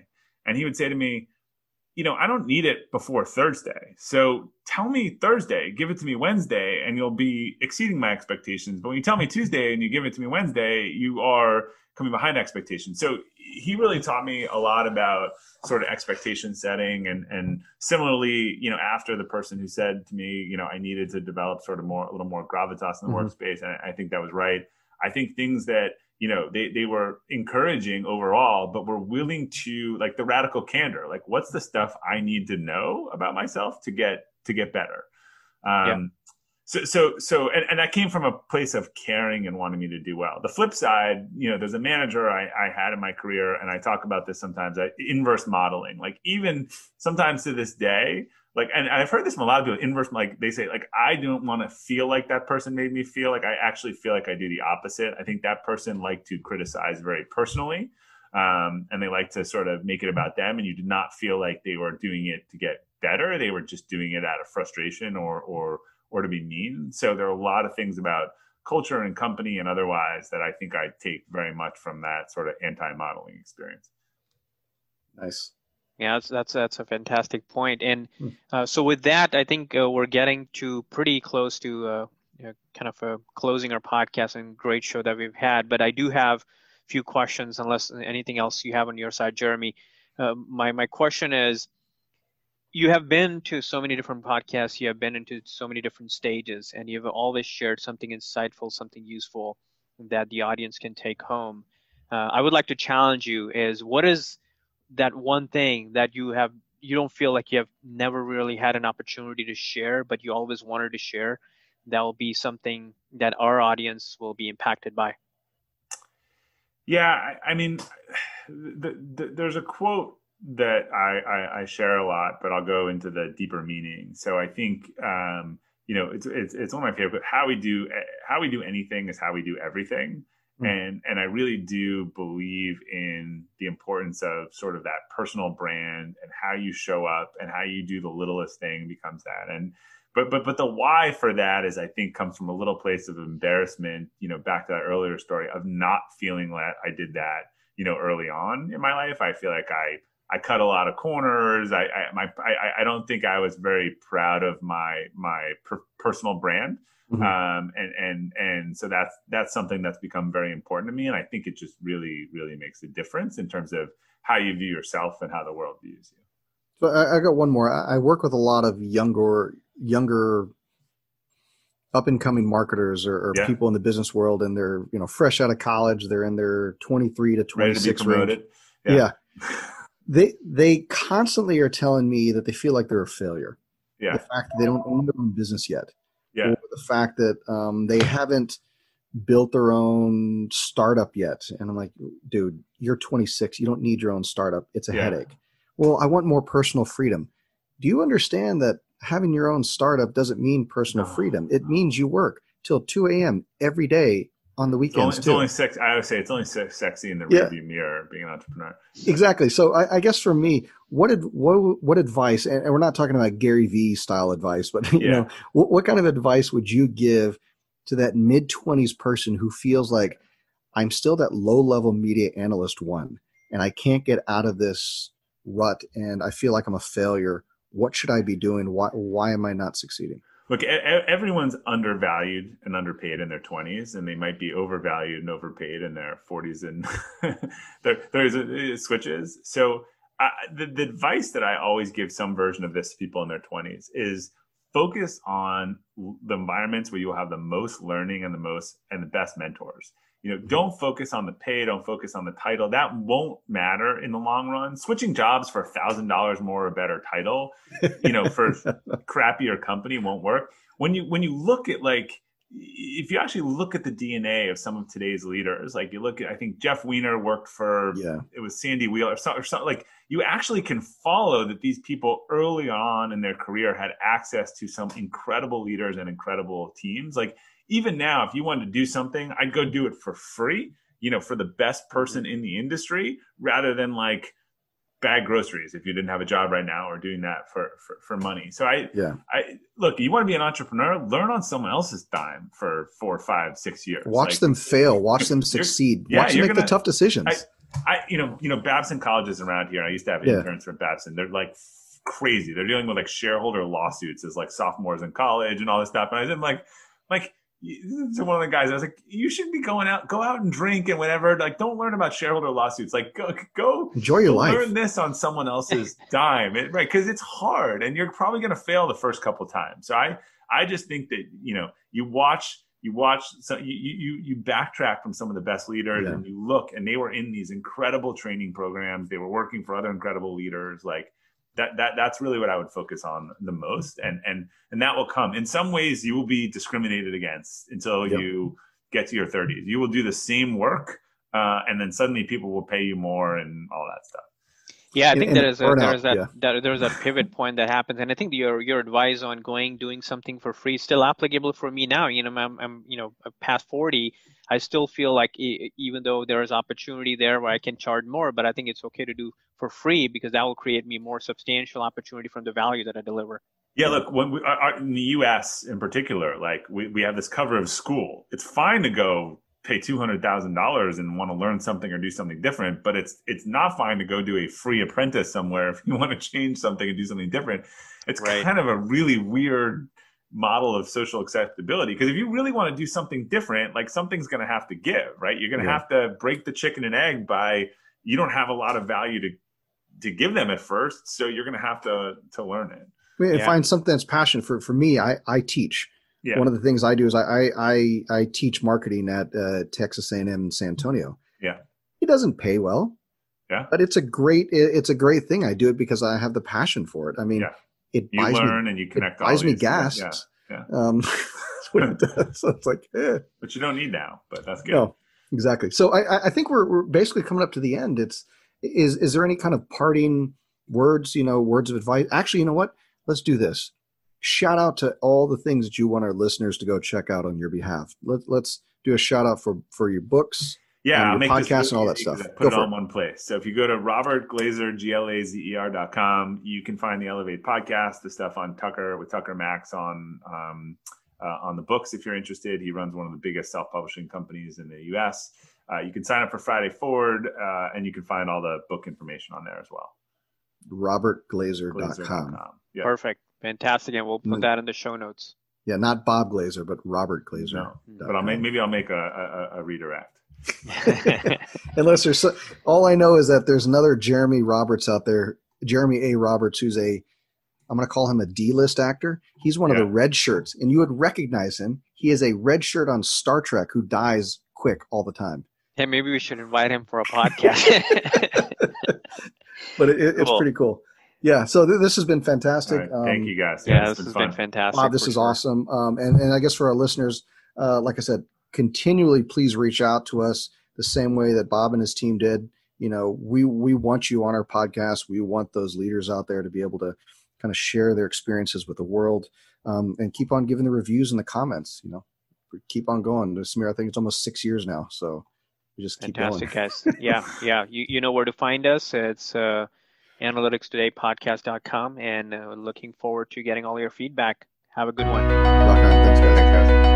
And he would say to me, you know, I don't need it before Thursday. So tell me Thursday, give it to me Wednesday, and you'll be exceeding my expectations. But when you tell me Tuesday and you give it to me Wednesday, you are coming behind expectations. So he really taught me a lot about sort of expectation setting. And, and similarly, you know, after the person who said to me, you know, I needed to develop sort of more, a little more gravitas in the mm-hmm. workspace. And I think that was right. I think things that, you know, they, they were encouraging overall, but were willing to, like, the radical candor, like, what's the stuff I need to know about myself to get, to get better. Um, yeah. So, so, so, and, and that came from a place of caring and wanting me to do well. The flip side, you know, there's a manager I, I had in my career, and I talk about this sometimes, I, inverse modeling. Like, even sometimes to this day, like, and I've heard this from a lot of people, inverse, like, they say, like, I don't want to feel like that person made me feel. Like, I actually feel like I do the opposite. I think that person liked to criticize very personally, um, and they like to sort of make it about them. And you did not feel like they were doing it to get better. They were just doing it out of frustration or, or, or to be mean. So there are a lot of things about culture and company and otherwise that I think I take very much from that sort of anti-modeling experience. Nice. Yeah, that's that's, that's a fantastic point. And uh, so with that, I think uh, we're getting to pretty close to uh, you know, kind of uh, closing our podcast, and great show that we've had. But I do have a few questions, unless anything else you have on your side, Jeremy. Uh, my my question is, you have been to so many different podcasts, you have been into so many different stages, and you've always shared something insightful, something useful that the audience can take home. Uh, I would like to challenge you is, what is that one thing that you have, you don't feel like you have never really had an opportunity to share, but you always wanted to share, that will be something that our audience will be impacted by? Yeah, I, I mean, the, the, there's a quote that I, I, I share a lot, but I'll go into the deeper meaning. So I think, um, you know, it's, it's, it's one of my favorite, but how we do, how we do anything is how we do everything. Mm-hmm. And, and I really do believe in the importance of sort of that personal brand and how you show up and how you do the littlest thing becomes that. And, but, but, but the why for that is, I think, comes from a little place of embarrassment, you know, back to that earlier story of not feeling that I did that, you know, early on in my life. I feel like I, I cut a lot of corners. I, I, my, I, I don't think I was very proud of my, my per- personal brand. Mm-hmm. Um, and, and, and so that's, that's something that's become very important to me. And I think it just really, really makes a difference in terms of how you view yourself and how the world views you. So I, I got one more. I work with a lot of younger, younger up and coming marketers or, or yeah. people in the business world, and they're, you know, fresh out of college. They're in their twenty-three to twenty-six range. Yeah. yeah. They, they constantly are telling me that they feel like they're a failure. Yeah. The fact that they don't own their own business yet. Yeah. Or the fact that um, they haven't built their own startup yet. And I'm like, dude, you're twenty-six. You don't need your own startup. It's a yeah. headache. Well, I want more personal freedom. Do you understand that having your own startup doesn't mean personal no, freedom? It no. means you work till two a.m. every day on the weekends. It's too. only, it's only sex, I would say it's only sexy in the yeah. rearview mirror being an entrepreneur. Exactly. So I, I guess for me, what did what what advice? And, and we're not talking about Gary Vee style advice, but you yeah. know, what, what kind of advice would you give to that mid twenties person who feels like, I'm still that low level media analyst one, and I can't get out of this rut, and I feel like I'm a failure? What should I be doing? Why why am I not succeeding? Look, everyone's undervalued and underpaid in their twenties, and they might be overvalued and overpaid in their forties, and there, there's a, it switches. So uh, the, the advice that I always give some version of this to people in their twenties is focus on the environments where you'll have the most learning and the most and the best mentors. You know, don't focus on the pay, don't focus on the title. That won't matter in the long run. Switching jobs for a thousand dollars more or better title, you know, for crappier company won't work. When you when you look at, like, if you actually look at the D N A of some of today's leaders, like you look at, I think Jeff Weiner worked for, yeah. it was Sandy Wheeler or something, or something, like you actually can follow that these people early on in their career had access to some incredible leaders and incredible teams. Like, even now, if you wanted to do something, I'd go do it for free, you know, for the best person in the industry, rather than like bag groceries if you didn't have a job right now, or doing that for, for, for money. So I, yeah. I look, you want to be an entrepreneur, learn on someone else's dime for four, five, six years. Watch like, them fail, watch them succeed, yeah, watch them make gonna, the tough decisions. I, I, you know, you know, Babson colleges around here. I used to have Yeah. interns from Babson. They're like crazy. They're dealing with like shareholder lawsuits as like sophomores in college and all this stuff. And I was in like, like to one of the guys, I was like, you should be going out, go out and drink and whatever. Like, don't learn about shareholder lawsuits. Like, go, go enjoy your go life. Learn this on someone else's dime, it, right? Because it's hard, and you're probably going to fail the first couple of times. So I, I just think that you know, you watch. You watch, so you, you you backtrack from some of the best leaders, yeah. and you look, and they were in these incredible training programs. They were working for other incredible leaders. Like that, that that's really what I would focus on the most, and and and that will come. In some ways, you will be discriminated against until yep. you get to your thirties. You will do the same work, uh, and then suddenly people will pay you more and all that stuff. Yeah, I think and, there is a, there is that, yeah. that there is that pivot point that happens, and I think your your advice on going doing something for free is still applicable for me now. You know, I'm, I'm you know past forty. I still feel like even though there is opportunity there where I can charge more, but I think it's okay to do for free because that will create me more substantial opportunity from the value that I deliver. Yeah, look, when we, our, in the U S in particular, like we, we have this cover of school. It's fine to go pay two hundred thousand dollars and want to learn something or do something different, but it's it's not fine to go do a free apprentice somewhere if you want to change something and do something different. It's right. kind of a really weird model of social acceptability, because if you really want to do something different, like something's going to have to give, right? You're going to yeah. have to break the chicken and egg by, you don't have a lot of value to to give them at first, so you're going to have to to learn it. I mean, yeah. Find something that's passion for for me. I I teach. Yeah. One of the things I do is I I I teach marketing at uh, Texas A and M in San Antonio. Yeah, it doesn't pay well. Yeah, but it's a great it's a great thing. I do it because I have the passion for it. I mean, yeah. it you buys learn me, and you connect. It buys all me these, gas. Yeah, yeah. Um, that's what it does. So it's like, eh. But you don't need now. But that's good. No, exactly. So I I think we're we're basically coming up to the end. It's is is there any kind of parting words? You know, words of advice. Actually, you know what? Let's do this. Shout out to all the things that you want our listeners to go check out on your behalf. Let, let's do a shout out for, for your books, yeah, and your your podcasts, and all that stuff. Put go it all it. in one place. So if you go to Robert Glazer, G L A Z E R dot com, you can find the Elevate podcast, the stuff on Tucker with Tucker Max on um, uh, on the books. If you're interested, he runs one of the biggest self-publishing companies in the U S. Uh, you can sign up for Friday Forward, uh, and you can find all the book information on there as well. Robert Glazer dot com. Yeah. Perfect. Fantastic. And we'll put that in the show notes. Yeah, not Bob Glazer, but Robert Glazer. No, but I'll make, maybe I'll make a, a, a redirect. Unless there's so, all I know is that there's another Jeremy Roberts out there, Jeremy A. Roberts, who's a, I'm going to call him a D-list actor. He's one yeah. of the red shirts, and you would recognize him. He is a red shirt on Star Trek who dies quick all the time. Hey, maybe we should invite him for a podcast. But it, it, cool. it's pretty cool. Yeah, so th- this has been fantastic. Right. Thank um, you, guys. Yeah, yeah this been has fun. been fantastic. Wow, this is sure. awesome. Um, and, and I guess for our listeners, uh, like I said, continually please reach out to us the same way that Bob and his team did. You know, we we want you on our podcast. We want those leaders out there to be able to kind of share their experiences with the world, um, and keep on giving the reviews and the comments. You know, keep on going. Samir, I think it's almost six years now, so we just keep fantastic, going. guys. Yeah, yeah. You you know where to find us. It's uh, analytics today podcast dot com, and uh, looking forward to getting all your feedback. Have a good one. Rock on. Thanks, guys. Thanks, guys.